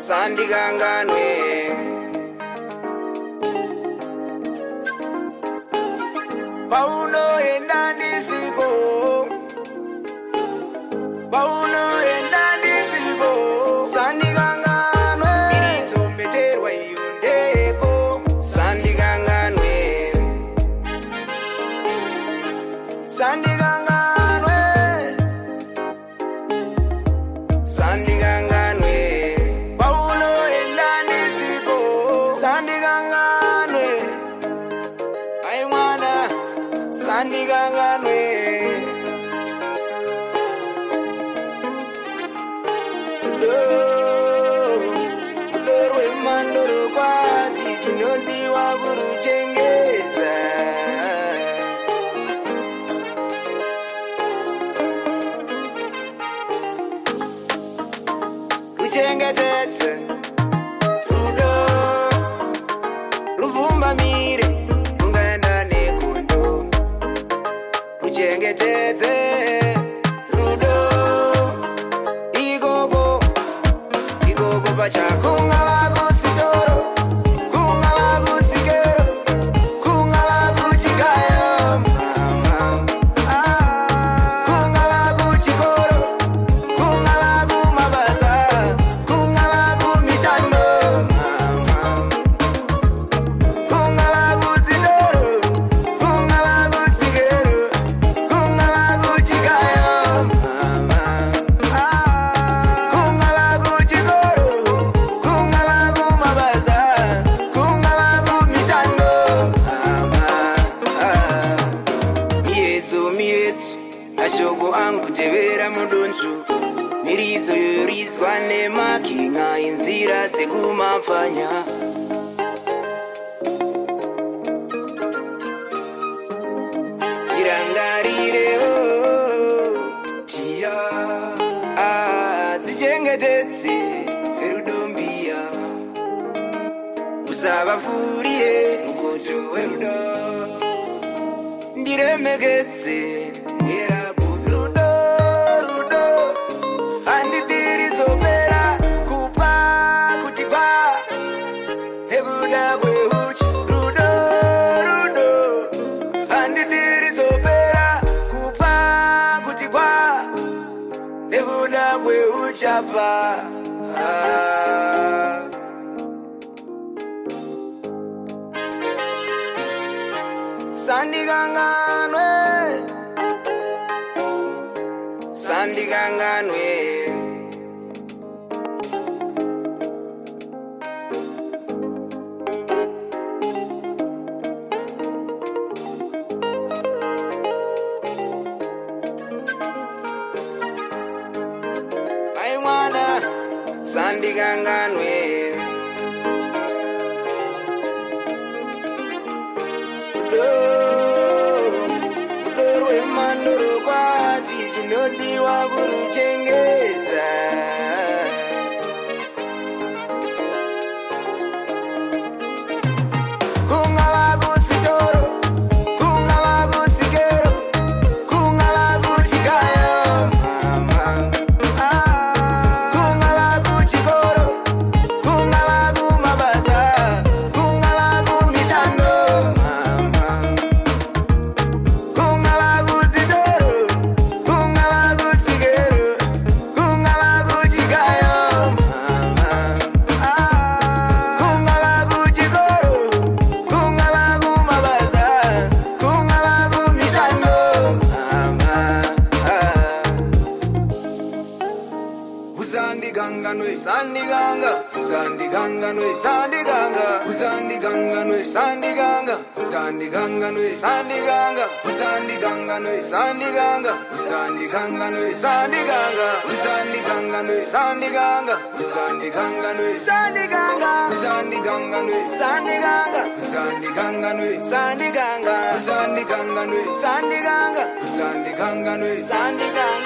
sandikanganwe paunoenda ndisiko sandikanganwe irizometerwa iyo ndeko sandikanganwe sandikanganwe paunoenda ndisiko sandikanganwe ai mwana sandikanganwe kudorwe mandoro kwati chinodiwa kuruchengedza ruchengetedze rudo ruvhumbamire rungaenda nekundo ruchengetedze rudo ikopo pachako kungava kusitoro kungava kusikero kungava kuchikayo kungava kuchikoro kungava kumabasa kungava kumishando kungava kusitoro kungava kusikero kungava kuchikayo kungava kuchikoro kungava kumabasa kungava kumishando miedzo mashoko angu tevera mudonzvo miridzo yorizwa nemakinga inzira dzekumapfanya irangarirewo tia dzichengetedze dzerudombiya usavafurire mukoto werudo ndiremekedze mwera kurudo rudo handitirizopera kupa kuti kwa nekuda kweuchi rudo rudo handitirizopera kupa kuti kwa nekuda kweuchapa sandikanganwe ai mwana sandikanganwe kudorwe mandoro kwati chinodiwa kuruchengedza kungava kusitoro kungava kusikero kungava kuchikayo kungava kuchikoro kungava kumabasa kungava kumishando kungava kusitoro kungava kusikero kungava kuchikayo kungava kuchikoro kungava kumabasa kungava kumishando usandikanganwe sandikanga usandikanganwe sandikanga usandikanganwe sandikanga usandikanganwe sandikanga usandikanganwe sandikanga usandikanganwe sandikanga usandikanganwe sandikanga usandikanganwe sandikanga usandikanganwe sandikanga usandikanganwe sandikanga usandikanganwe sandikanga usandikanganwe sandikanga